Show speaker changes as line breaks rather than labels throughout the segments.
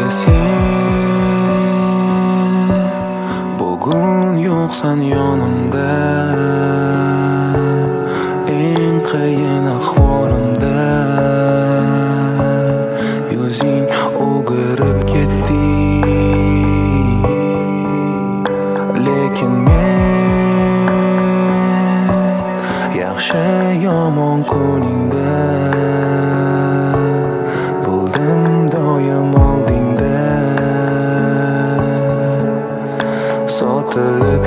sen bugun yo'qsan yonimda, eng qiyin ahvolimda yuzing o'girib ketdi, lekin men yaxshi yomon kuningda bo'ldim doim oldingda. Sotilib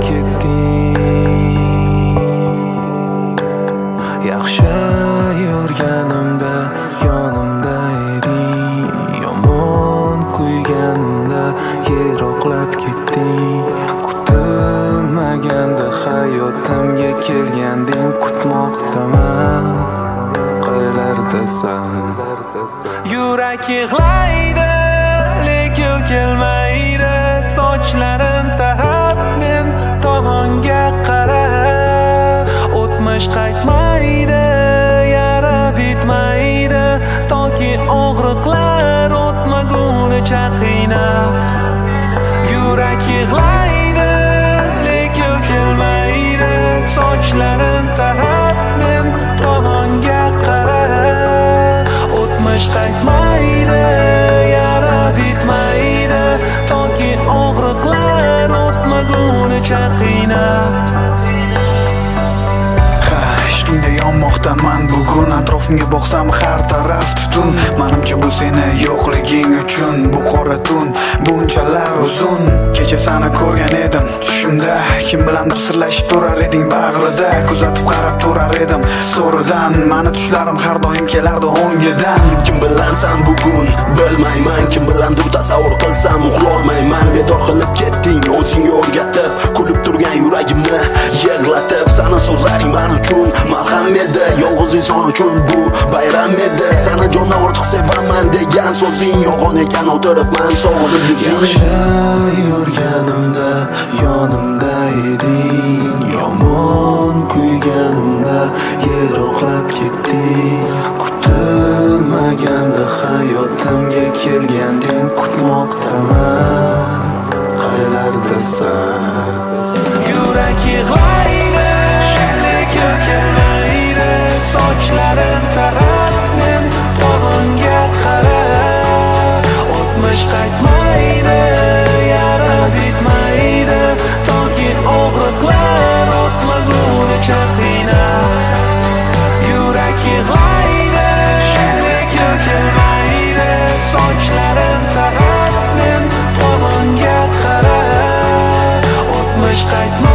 ketding, yaxshi yurganimda yonimda eding, yomon kuyganimda yiroqlab ketding. Kutilmaganda hayotimga kelganding, kutmoqdaman qaylardasan. Yurak yig'laydi lekin kelmaydi, sochlarin tarab men tomonga qarab. O'tmish qaytmaydi, yara bitmaydi, toki og'riqlar o'tmagunicha qiynab. Yurak yig'laydi lekin kelmaydi, sochlarin tarab men tomonga qarab. O'tmish qaytmaydi, yara bitmaydi, toki og'riqlar o'tmagunicha qiynab.
Ishqingda yonmoqdaman bugun, atrofimga boqsam har taraf tutun. Menimcha bu seni yo'qliging uchun, bu qora tun bunchalar uzun. Kecha seni ko'rgan edim tushimda, kim bilandir sirlashib turar eding bag'rida, kuzatib qarab turar edim so'ridan. Meni tushlarim har doim kelardi o'ngidan.
Kim bilansan bugun bilmayman, kim bilandir tasavvur qilsam uxlolmayman. Bedor qilib ketding o'zingga o'rgatib, kulib turgan yuragimni yig'latib. Sani so'zlaring men uchun malham edi, yolg'iz inson uchun bu bayram edi. Sani jondan ortiq sevaman degan so'zing yolg'on ekan, o'tiribman sog'inib yuzing.
Yaxshi yurganimda yonimda eding, yomon kuyganimda yiroqlab ketding. Kutilmaganda hayotimga kelganding, kutmoqdaman qaylardasan. Yurak yig'laydi lekin kelmaydi, sochlarin tarab men tomonga qarab. O'tmish qaytmaydi, yara bitmaydi, toki og'riqlar o'tmagunicha qiynab. Yurak yig'laydi lekin kelmaydi, sochlarin tarab men tomonga qarab. O'tmish qaytmaydi.